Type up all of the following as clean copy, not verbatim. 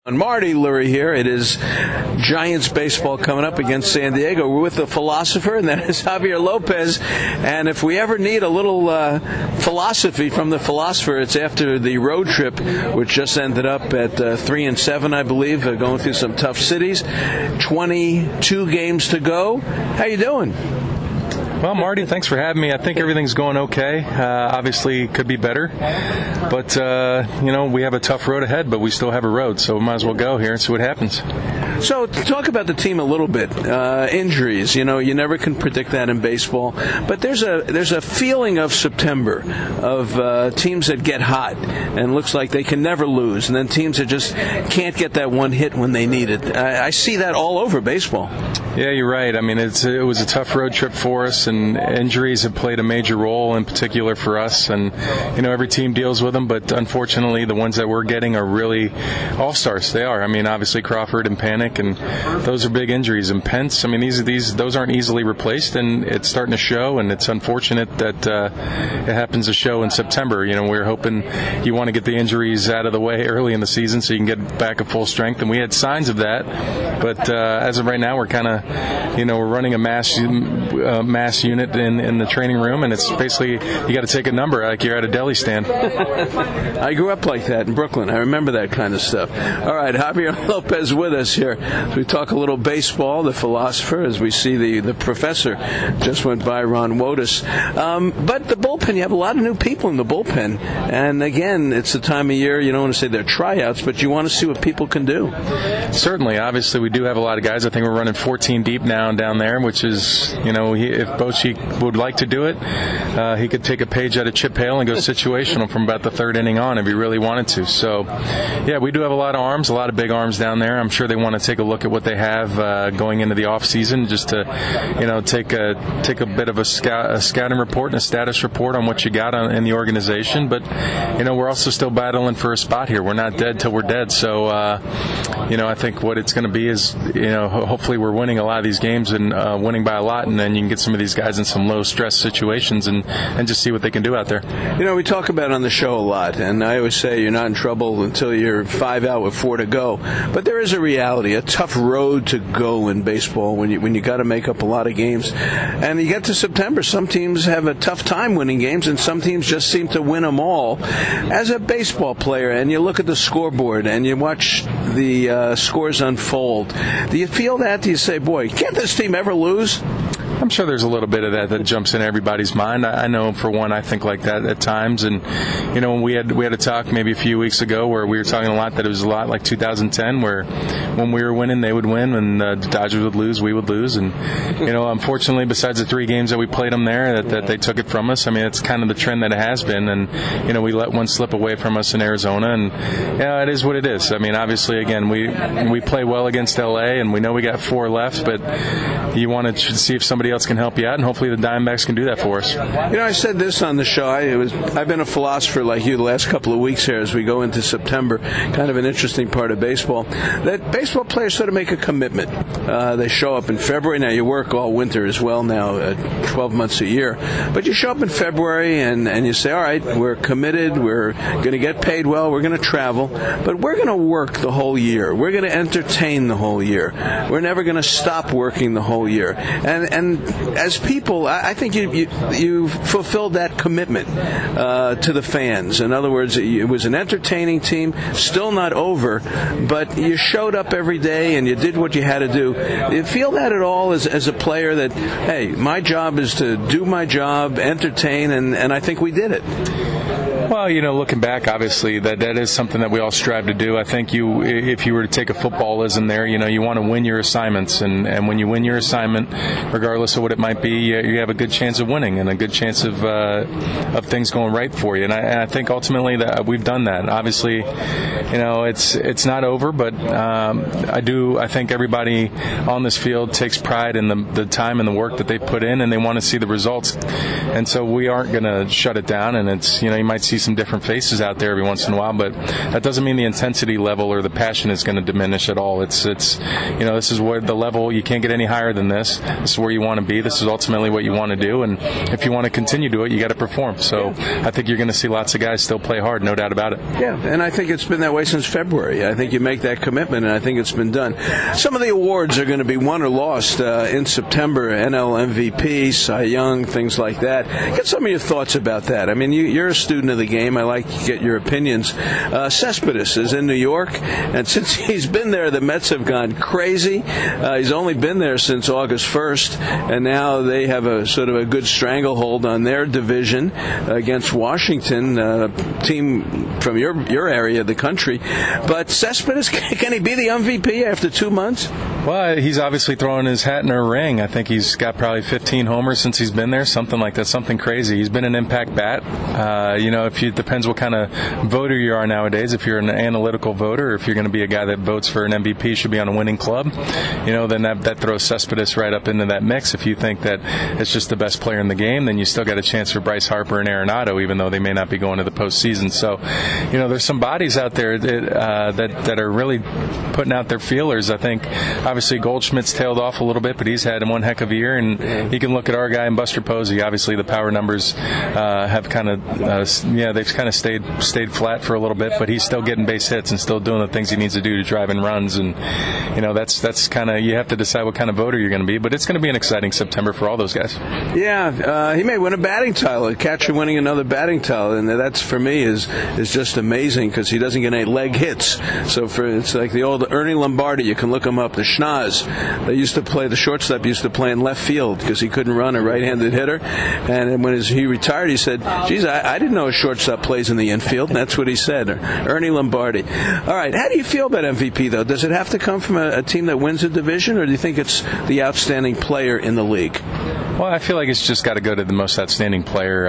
Marty Lurie here. It is Giants baseball coming up against San Diego. We're with the philosopher, and that is Javier Lopez. And if we ever need a little philosophy from the philosopher, it's after the road trip, which just ended up at 3-7, I believe, going through some tough cities. 22 games to go. How you doing? Well, Marty, thanks for having me. I think everything's going okay. Obviously, could be better. But, we have a tough road ahead, but we still have a road, so we might as well go here and see what happens. So, talk about the team a little bit. Injuries, you never can predict that in baseball. But there's a feeling of September, of teams that get hot and looks like they can never lose, and then teams that just can't get that one hit when they need it. I see that all over baseball. Yeah, you're right. I mean, it was a tough road trip for us, and injuries have played a major role in particular for us. And, every team deals with them, but unfortunately the ones that we're getting are really all-stars. They are. I mean, obviously Crawford and Panik, and those are big injuries. And Pence, I mean, those aren't easily replaced, and it's starting to show, and it's unfortunate that it happens to show in September. We're hoping you want to get the injuries out of the way early in the season so you can get back at full strength, and we had signs of that. But as of right now, we're kind of we're running a mass unit in the training room, and it's basically you got to take a number like you're at a deli stand. I grew up like that in Brooklyn. I remember that kind of stuff. All right, Javier Lopez with us here. As we talk a little baseball, the philosopher, as we see the professor just went by, Ron Wotus. But the bullpen, you have a lot of new people in the bullpen. And again, it's the time of year, you don't want to say they're tryouts, but you want to see what people can do. Certainly. Obviously, we do have a lot of guys. I think we're running 14 deep now down there, which is, if Bochy would like to do it, he could take a page out of Chip Hale and go situational from about the third inning on if he really wanted to. So, yeah, we do have a lot of arms, a lot of big arms down there. I'm sure they want to take a look at what they have going into the off season, just to, take a bit of a scouting report and a status report on what you got in the organization. But, we're also still battling for a spot here. We're not dead till we're dead. So, I think what it's going to be is, hopefully we're winning a lot of these games and winning by a lot, and then you can get some of these guys in some low-stress situations and just see what they can do out there. We talk about it on the show a lot, and I always say you're not in trouble until you're 5 out with 4 to go. But there is a reality, a tough road to go in baseball when you got to make up a lot of games. And you get to September, some teams have a tough time winning games, and some teams just seem to win them all. As a baseball player, and you look at the scoreboard and you watch the scores unfold, do you feel that? Do you say, boy, can't this team ever lose? I'm sure there's a little bit of that jumps in everybody's mind. I know, for one, I think like that at times. And, we had a talk maybe a few weeks ago where we were talking a lot that it was a lot like 2010, where when we were winning, they would win. When the Dodgers would lose, we would lose. And, unfortunately, besides the 3 games that we played them there, that they took it from us. I mean, it's kind of the trend that it has been. And, we let one slip away from us in Arizona. And, it is what it is. I mean, obviously, again, we play well against L.A., and we know we got 4 left, but you want to see if somebody else can help you out, and hopefully the Diamondbacks can do that for us. I said this on the show. I've been a philosopher like you the last couple of weeks here as we go into September, kind of an interesting part of baseball, that baseball players sort of make a commitment. They show up in February. Now, you work all winter as well now, 12 months a year. But you show up in February and you say, all right, we're committed, we're going to get paid well, we're going to travel, but we're going to work the whole year. We're going to entertain the whole year. We're never going to stop working the whole year. And as people, I think you fulfilled that commitment to the fans. In other words, it was an entertaining team, still not over, but you showed up every day and you did what you had to do. Do you feel that at all as a player that, hey, my job is to do my job, entertain, and I think we did it? Well, looking back, obviously, that is something that we all strive to do. I think if you were to take a footballism there, you want to win your assignments. And when you win your assignment, regardless of what it might be, you have a good chance of winning and a good chance of things going right for you. And I think ultimately that we've done that. Obviously, it's not over, but I think everybody on this field takes pride in the time and the work that they put in, and they want to see the results. And so we aren't going to shut it down. And it's, you might see some some different faces out there every once in a while, but that doesn't mean the intensity level or the passion is going to diminish at all. It's this is where the level, you can't get any higher than this. This is where you want to be. This is ultimately what you want to do, and if you want to continue to do it, you got to perform. So I think you're going to see lots of guys still play hard, no doubt about it. Yeah, and I think it's been that way since February. I think you make that commitment, and I think it's been done. Some of the awards are going to be won or lost in September, NL MVP, Cy Young, things like that. Get some of your thoughts about that. I mean, you're a student of the game. I like to get your opinions. Cespedes is in New York, and since he's been there, the Mets have gone crazy. He's only been there since August 1st, and now they have a sort of a good stranglehold on their division against Washington, team from your area of the country. But Cespedes, can he be the MVP after 2 months? Well, he's obviously throwing his hat in a ring. I think he's got probably 15 homers since he's been there, something like that, something crazy. He's been an impact bat. It depends what kind of voter you are nowadays. If you're an analytical voter, or if you're going to be a guy that votes for an MVP, should be on a winning club, then that throws Cespedes right up into that mix. If you think that it's just the best player in the game, then you still got a chance for Bryce Harper and Arenado, even though they may not be going to the postseason. So, there's some bodies out there that are really putting out their feelers. I think obviously Goldschmidt's tailed off a little bit, but he's had one heck of a year, and you can look at our guy and Buster Posey. Obviously, the power numbers have kind of they've kind of stayed flat for a little bit, but he's still getting base hits and still doing the things he needs to do to drive in runs, and that's kind of, you have to decide what kind of voter you're going to be, but it's going to be an exciting September for all those guys. Yeah, he may win a batting title, a catcher winning another batting title, and that's for me is just amazing because he doesn't get any leg hits. So it's like the old Ernie Lombardi. You can look him up. The Schnoz, the shortstop used to play in left field because he couldn't run, a right-handed hitter. And when he retired, he said, "Geez, I didn't know a shortstop plays in the infield." And that's what he said, Ernie Lombardi. All right, how do you feel about MVP though? Does it have to come from a team that wins a division, or do you think it's the outstanding player in the league? Well, I feel like it's just got to go to the most outstanding player.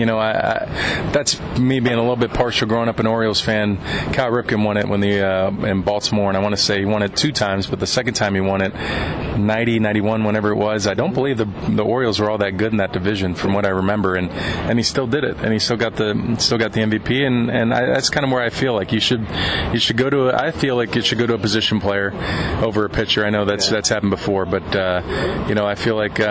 That's me being a little bit partial. Growing up an Orioles fan, Cal Ripken won it when in Baltimore, and I want to say he won it 2 times, but the second time he won it, 90, 91, whenever it was, I don't believe the Orioles were all that good in that division, from what I remember, and he still did it, and he still got the MVP, and that's kind of where I feel like you should go to. I feel like you should go to a position player over a pitcher. I know that's happened before, but I feel like.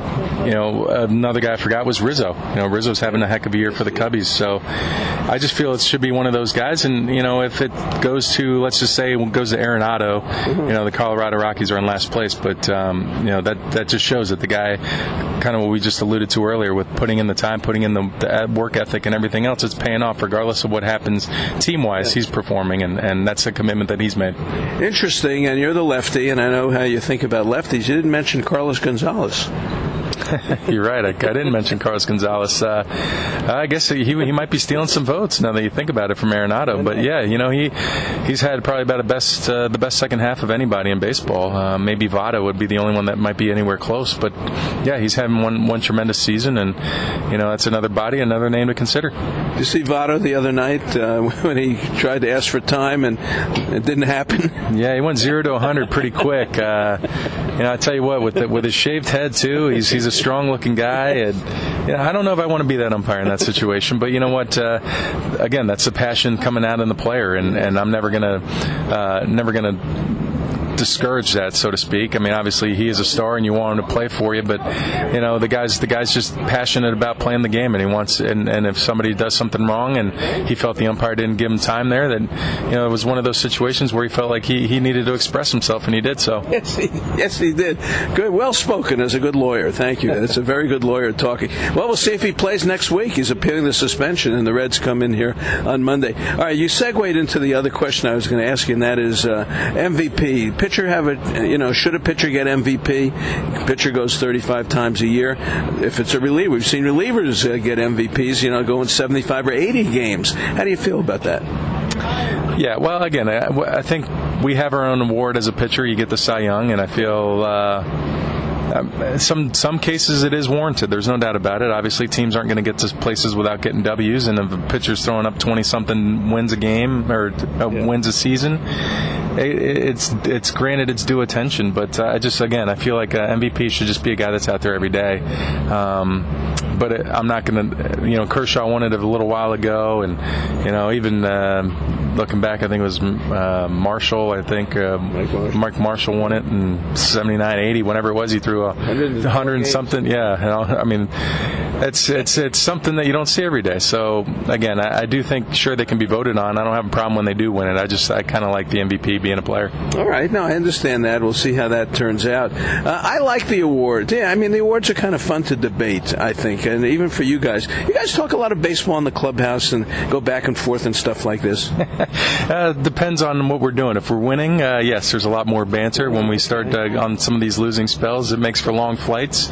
Another guy I forgot was Rizzo. Rizzo's having a heck of a year for the Cubbies. So I just feel it should be one of those guys. And, if it goes to, let's just say it goes to Arenado, the Colorado Rockies are in last place. But, that just shows that the guy, kind of what we just alluded to earlier, with putting in the time, putting in the work ethic and everything else, it's paying off regardless of what happens team-wise. He's performing, and that's a commitment that he's made. Interesting. And you're the lefty, and I know how you think about lefties. You didn't mention Carlos Gonzalez. You're right. I didn't mention Carlos Gonzalez. I guess he might be stealing some votes now that you think about it from Arenado. But yeah, he's had probably about the best second half of anybody in baseball. Maybe Votto would be the only one that might be anywhere close. But yeah, he's having one tremendous season, and that's another body, another name to consider. Did you see Votto the other night when he tried to ask for time and it didn't happen? Yeah, he went 0 to 100 pretty quick. I tell you what, with his shaved head too, he's a strong-looking guy, and I don't know if I want to be that umpire in that situation. But you know what? Again, that's the passion coming out in the player, and I'm never gonna discourage that, so to speak. I mean, obviously he is a star and you want him to play for you, but the guy's just passionate about playing the game, and he wants, and if somebody does something wrong and he felt the umpire didn't give him time there, then it was one of those situations where he felt like he needed to express himself, and he did so. Yes, he did. Good, well spoken as a good lawyer. Thank you. That's a very good lawyer talking. Well, we'll see if he plays next week. He's appealing the suspension, and the Reds come in here on Monday. All right, you segued into the other question I was going to ask you, and that is MVP. Pitcher should a pitcher get MVP? Pitcher goes 35 times a year. If it's a reliever, we've seen relievers get MVPs, going 75 or 80 games. How do you feel about that? Yeah, well, again, I think we have our own award as a pitcher. You get the Cy Young, and I feel some cases it is warranted. There's no doubt about it. Obviously, teams aren't going to get to places without getting W's, and if a pitcher's throwing up 20-something wins a game or wins a season, it's granted its due attention. But I feel like MVP should just be a guy that's out there every day. but I'm not going to, Kershaw won it a little while ago, and, even looking back, I think it was Marshall. I think Mike Marshall won it in 79, 80, whenever it was. He threw 100 and something. Yeah, I mean, it's something that you don't see every day. So again, I do think sure they can be voted on. I don't have a problem when they do win it. I kind of like the MVP being a player. All right, no, I understand that. We'll see how that turns out. I like the awards. Yeah, I mean the awards are kind of fun to debate, I think, and even for you guys. You guys talk a lot of baseball in the clubhouse and go back and forth and stuff like this. Depends on what we're doing. If we're winning, yes, there's a lot more banter. When we start on some of these losing spells, it makes for long flights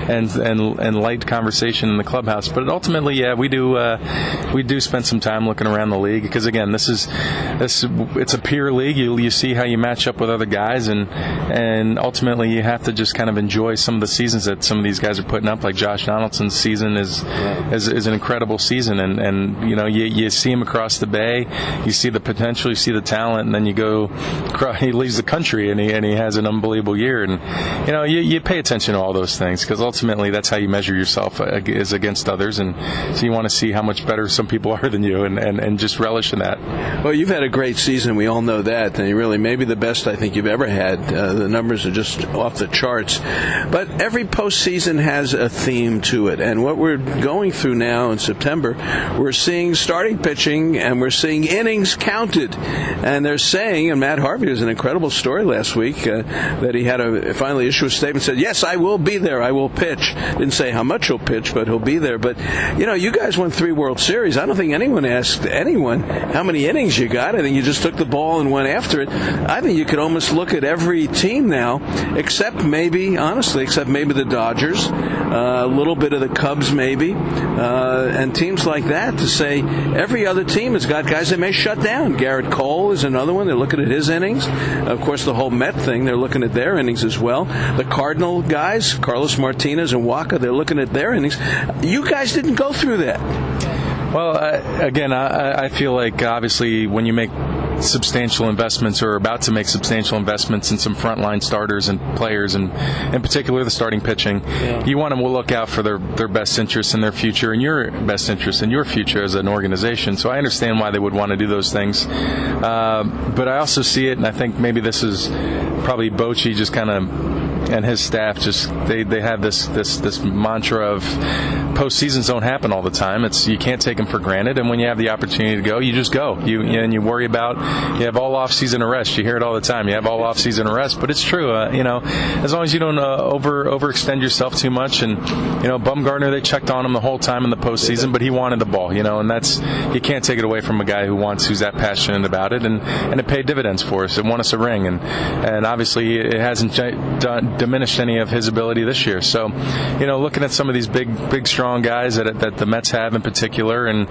and light conversation in the clubhouse. But ultimately, yeah, we do spend some time looking around the league because again, it's a peer league. You see how you match up with other guys, and ultimately you have to just kind of enjoy some of the seasons that some of these guys are putting up. Like Josh Donaldson's season is an incredible season, and you see him across the bay, you see the potential, you see the talent, and then he leaves the country and he has an unbelievable year, and you pay attention to all those things because ultimately that's how you measure yourself is against others, and so you want to see how much better some people are than you, and just relish in that. Well, you've had a great season, we all know that, and you really maybe the best I think you've ever had. The numbers are just off the charts, but every postseason has a theme to it, and what we're going through now in September, we're seeing starting pitching and we're seeing innings counted, and they're saying, and Matt Harvey was an incredible story last week, that he had to finally issue a statement, said, yes, I will be there, I will pitch. Didn't say how much he'll pitch, but he'll be there. But, you guys won 3 World Series. I don't think anyone asked anyone how many innings you got. I think you just took the ball and went after it. I think you could almost look at every team now, except maybe the Dodgers, a little bit of the Cubs maybe, and teams like that, to say every other team has got guys they may shut down. Garrett Cole is another one. They're looking at his innings. Of course, the whole Met thing, they're looking at their innings as well. The Cardinal guys, Carlos Martinez and Waka, they're looking at their innings. You guys didn't go through that. Well, again, I feel like obviously when you make substantial investments or are about to make substantial investments in some frontline starters and players, and in particular the starting pitching, you want them to look out for their best interests in their future and your best interest in your future as an organization. So I understand why they would want to do those things. But I also see it, and I think maybe this is probably Bochy just kind of and his staff just they have this mantra of postseasons don't happen all the time. You can't take them for granted, and when you have the opportunity to go, you just go. And you worry about you have all off season arrest. You hear it all the time. You have all off season arrest, but it's true. As long as you don't overextend yourself too much. And Bumgarner, they checked on him the whole time in the postseason, but he wanted the ball. And that's you can't take it away from a guy who's that passionate about it, and it paid dividends for us. It won us a ring, and obviously it hasn't diminished any of his ability this year. So, looking at some of these big, strong guys that the Mets have in particular, and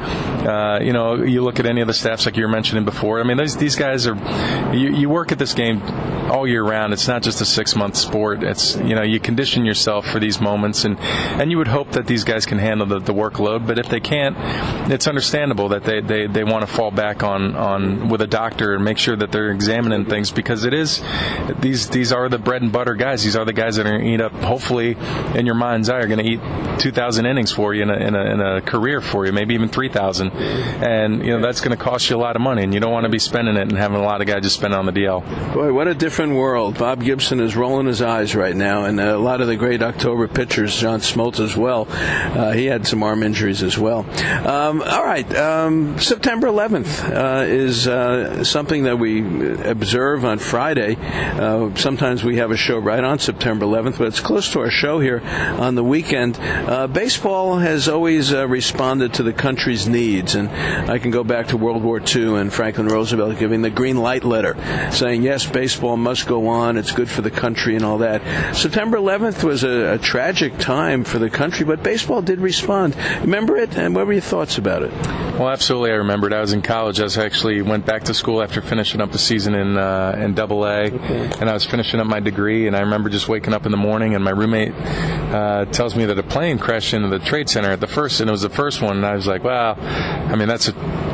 you look at any of the staffs like you were mentioning before. I mean, these guys are. You work at this game all year round. It's not just a 6-month sport. It's you condition yourself for these moments, and you would hope that these guys can handle the workload. But if they can't, it's understandable that they want to fall back on with a doctor and make sure that they're examining things, because it is these are the bread and butter guys. These are the guys that are going to eat up, hopefully, in your mind's eye, are going to eat 2,000 innings for you in a career for you, maybe even 3,000. And, that's going to cost you a lot of money, and you don't want to be spending it and having a lot of guys just spend it on the DL. Boy, what a different world. Bob Gibson is rolling his eyes right now, and a lot of the great October pitchers, John Smoltz as well. He had some arm injuries as well. All right, September 11th is something that we observe on Friday. Sometimes we have a show right on September 11th, but it's close to our show here on the weekend. Baseball has always responded to the country's needs, and I can go back to World War II and Franklin Roosevelt giving the green light letter, saying, yes, baseball must go on, it's good for the country and all that. September 11th was a tragic time for the country, but baseball did respond. Remember it, and what were your thoughts about it? Well, absolutely, I remembered. I was in college. I actually went back to school after finishing up the season in AA, and I was finishing up my degree, and I remember just waking up in the morning, and my roommate tells me that a plane crashed into the Trade Center and it was the first one, and I was like, wow, I mean, that's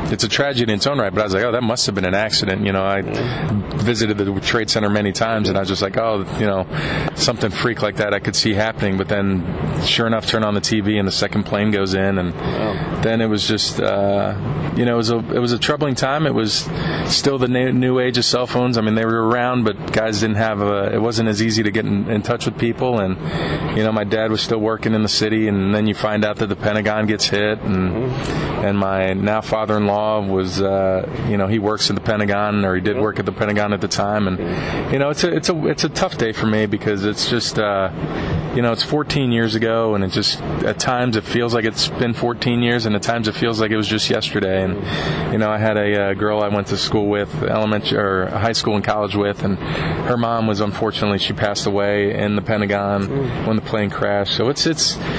it's a tragedy in its own right. But I was like, oh, that must have been an accident. I visited the Trade Center many times, and I was just like, oh, something freak like that I could see happening. But then, sure enough, turn on the TV, and the second plane goes in, and then it was just, it was a troubling time. It was still the new age of cell phones. I mean, they were around, but guys didn't have it wasn't as easy to get in touch with people. And, my dad was still working in the city, and then you find out that the Pentagon gets hit, and my now father-in-law was, he works at the Pentagon, or he did work at the Pentagon at the time. And, it's a tough day for me, because it's just, it's 14 years ago, and it just, at times it feels like it's been 14 years, and at times it feels like it was just yesterday. And, I had a girl I went to school with, high school and college with, and her mom was, unfortunately, she passed away in the Pentagon when the plane crashed. So it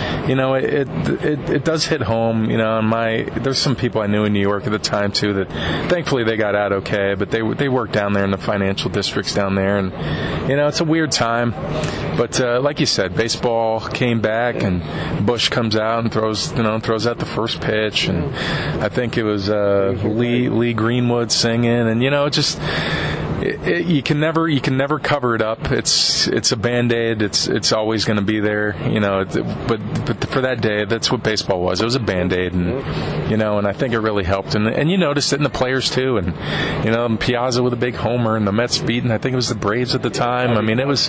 does hit home, and there's some people I knew in New York at the time too that thankfully they got out okay, but they worked down there in the financial districts down there, and it's a weird time. But like you said, baseball came back, and Bush comes out and throws out the first pitch, and I think it was Lee Greenwood singing, and you can never cover it up. It's a Band-Aid. It's always going to be there, but for that day, that's what baseball was. It was a Band-Aid, and I think it really helped. And you noticed it in the players too, and Piazza with a big homer, and the Mets beating, I think it was the Braves at the time. I mean, it's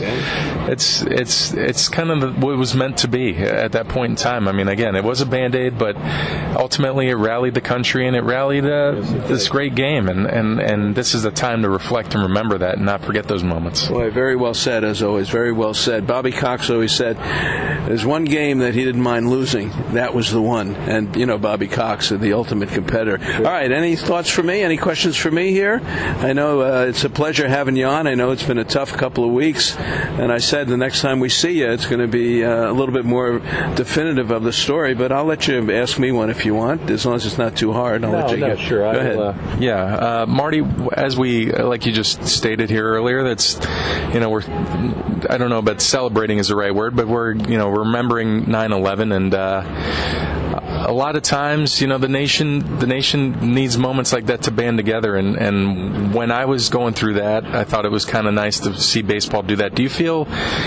kind of what it was meant to be at that point in time. I mean, again, it was a Band-Aid, but ultimately it rallied the country, and it rallied this great game, and this is the time to reflect and remember that and not forget those moments. Boy, very well said, as always. Very well said. Bobby Cox always said, there's one game that he didn't mind losing. That was the one. And, Bobby Cox, the ultimate competitor. All right, any thoughts for me? Any questions for me here? I know it's a pleasure having you on. I know it's been a tough couple of weeks. And I said the next time we see you, it's going to be a little bit more definitive of the story. But I'll let you ask me one if you want, as long as it's not too hard. I'll let you go. Sure. Go ahead. Marty, as we, like you just stated here earlier, that's, we're, I don't know about celebrating is the right word, but we're remembering 9/11, and a lot of times, the nation needs moments like that to band together. And when I was going through that, I thought it was kind of nice to see baseball do that. Do you feel,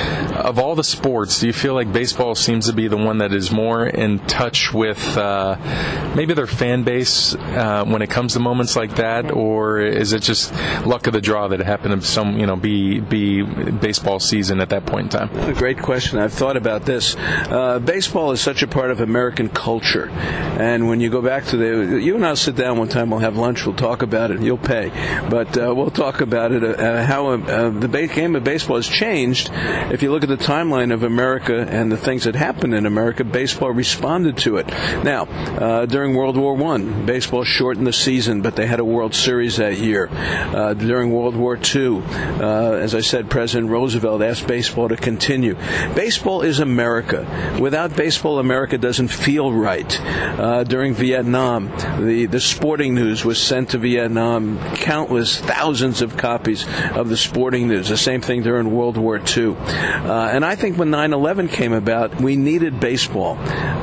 of all the sports, do you feel like baseball seems to be the one that is more in touch with maybe their fan base when it comes to moments like that, or is it just luck of the draw that it happened to be baseball season at that point in time? A great question. I've thought about this. Baseball is such a part of American culture. And when you go back to you and I'll sit down one time, we'll have lunch, we'll talk about it, you'll pay. But we'll talk about it, how the game of baseball has changed. If you look at the timeline of America and the things that happened in America, baseball responded to it. Now, during World War I, baseball shortened the season, but they had a World Series that year. During World War II, as I said, President Roosevelt asked baseball to continue. Baseball is America. Without baseball, America doesn't feel right. During Vietnam, the Sporting News was sent to Vietnam, countless thousands of copies of the Sporting News. The same thing during World War II. And I think when 9/11 came about, we needed baseball.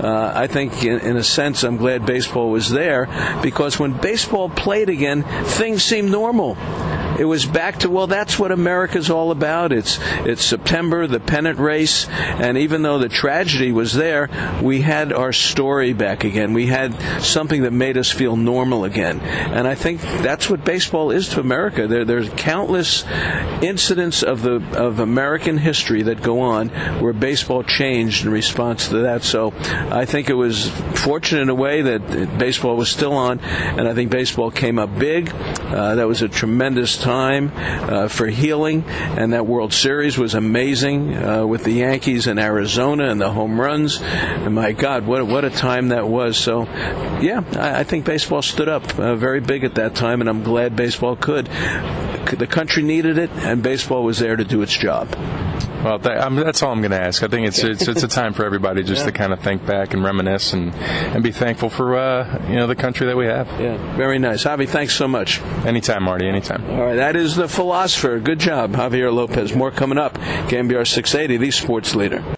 I think, in a sense, I'm glad baseball was there, because when baseball played again, things seemed normal. It was back to, well, that's what America's all about. It's September, the pennant race, and even though the tragedy was there, we had our story back again. We had something that made us feel normal again. And I think that's what baseball is to America. There's countless incidents of American history that go on where baseball changed in response to that. So I think it was fortunate in a way that baseball was still on, and I think baseball came up big. That was a tremendous time for healing, and that World Series was amazing with the Yankees in Arizona and the home runs. And my God, what a time that was. So, yeah, I think baseball stood up very big at that time, and I'm glad baseball could. The country needed it, and baseball was there to do its job. Well, that's all I'm going to ask. I think it's a time for everybody just to kind of think back and reminisce and be thankful for the country that we have. Yeah, very nice. Javi, thanks so much. Anytime, Marty, anytime. All right, that is the philosopher. Good job, Javier Lopez. More coming up. KNBR 680, the sports leader.